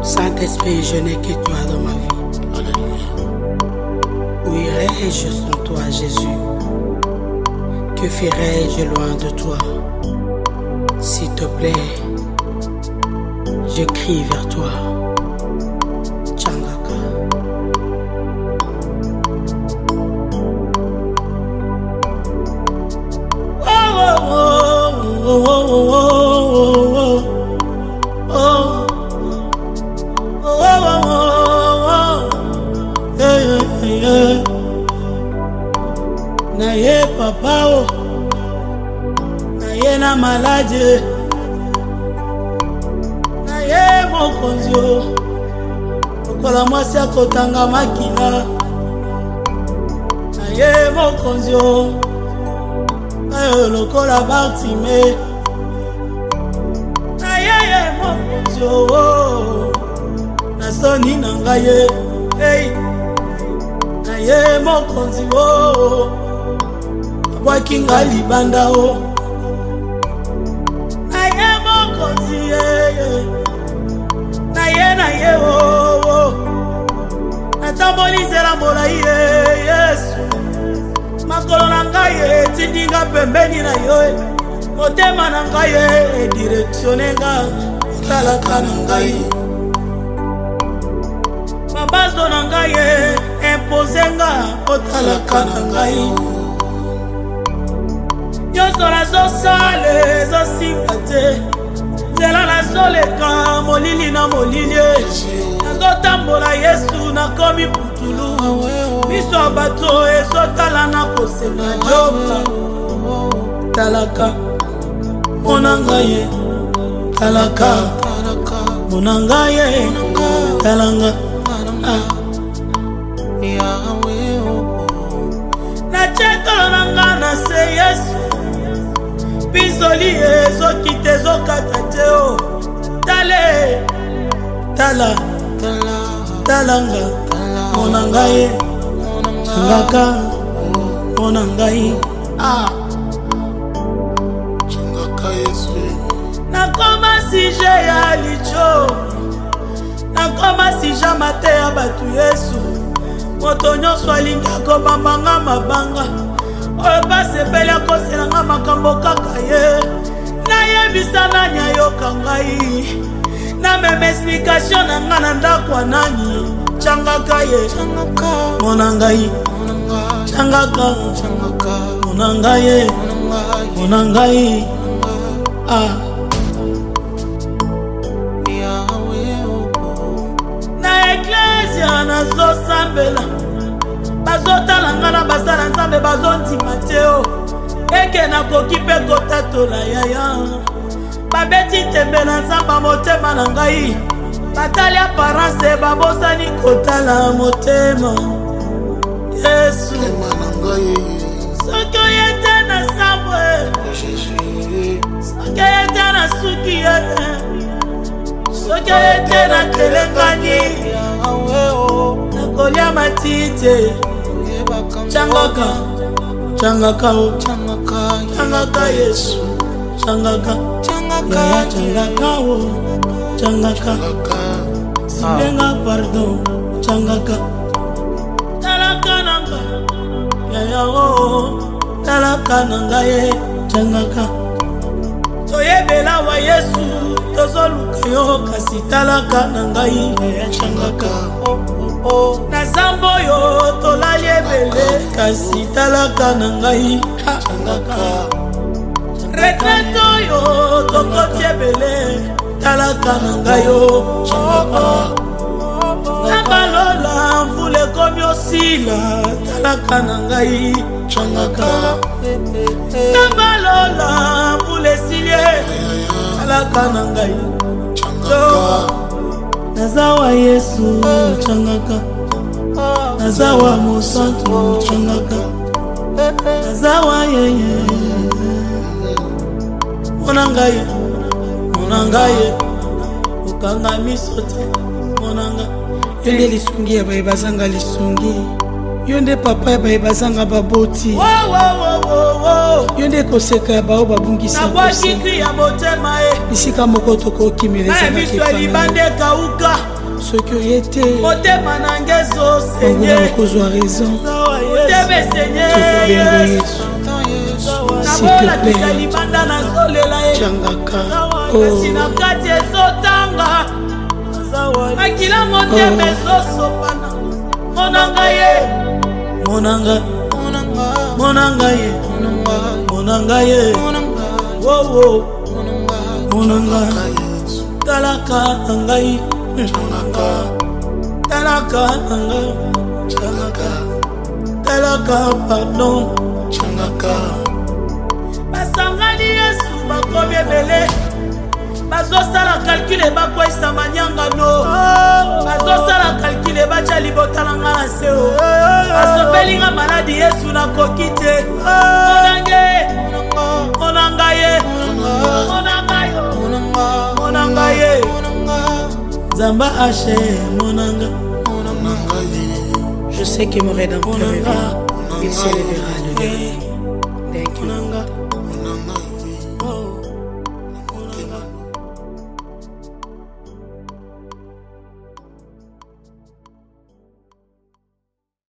Saint-Esprit, je n'ai que toi dans ma vie. Où irais-je sans toi, Jésus? Que ferais-je loin de toi? S'il te plaît, je crie vers toi. Tchangaka. Oh, oh, oh, oh, oh, oh, oh, oh. Naye papa o, naye na malade, naye mokonzi o, lokola mwasi akotanga makila, naye mokonzi o, naye lokola Bartime, naye mokonzi o, nasoni na ngai hey, naye mokonzi o, abwaki ngai libanda o, naye mokonzi naye o, natamboli nzela molai Yesu, makolo na ngai etindinga pembeni na yo, motema na ngai edirektione nga otalaka na ngai, mabazo na ngai impose nga otalaka na ngai, nyonso nazosala ezosimba te, nzela nazoleka molili na molili, nazotambola Yesu nakomi putulu, miso ya bato ezotala na kosenga Jehova. Talaka mona ngai, talaka mona ngai, talanga na chekolo na nga na se Yesu, bizoli ezokite ezokata te o, tale tala talanga mona ngai, changaka mona ngai changaka Yesu, nakoma sije ya licho, nakoma sija mate ya batu Yesu, moto nyonso alingi akobambanga mabanga, oyo basepeli akoselanga makambo kaka ye, nayebisa nani ayoka ngai, namema explikation na nga na ndako nani, changaka ye mona ngai, changaka mona ngai, mona ngai na eklesia nazosambela, bazotala nga na basala nzambe bazondima te o, eke nakoki mpe kotatola yaya, babeti tembe na nzamba motema na ngai, batali aparence babosani kotala motema Yesu. Soki oyete na sambwe, soki oyete na suki yete, soki oyete na telengani, nakolia matite, changaka changaka o, changaka Yesu, changaka changaka o, changaka silenga pardon, changaka talaka nanga yaya o, talaka nanga ye, changaka toyebela wa Yesu, tozoluka yo kasi talaka nanga ye, changaka na zambo yo tolali ebele kasi talaka nanga ye, changaka retraite yo tokoti ebele talaka nanga yo, changaka nabalola mvula ekomi osila talaka na ngai, changaka nabalola mvula esilie talaka na ngai, nazawa Yesu, changaka nazawa mosantu, changaka nazawa yeye mona ngai ukanga miso te mona ngai, yonde lisungi ya baye bazanga lisungi, yonde papa ya baye bazanga baboti, Yo nde koseka bao babungisa bisika moko tokokimeleza kauka soki oyete motema nange onguna okozwa raison otebe Seigneur Yesu nabolakisa libanda nazolela ye kasi na kati ezotanga makila motema ezosopana monanga ye monanga ye monanga ye monanga talaka ngai talaka pardon basangani Yesu bakomi ebele bazosala kalkule bakwesa manyangano bazosala kalkule bacha libota na nga na seo basopelinga maladi Yesu nakoki te monanga ye Zamba Haché monanga je sais que mon rédempteur est vivant, il s'élèvera le dernier.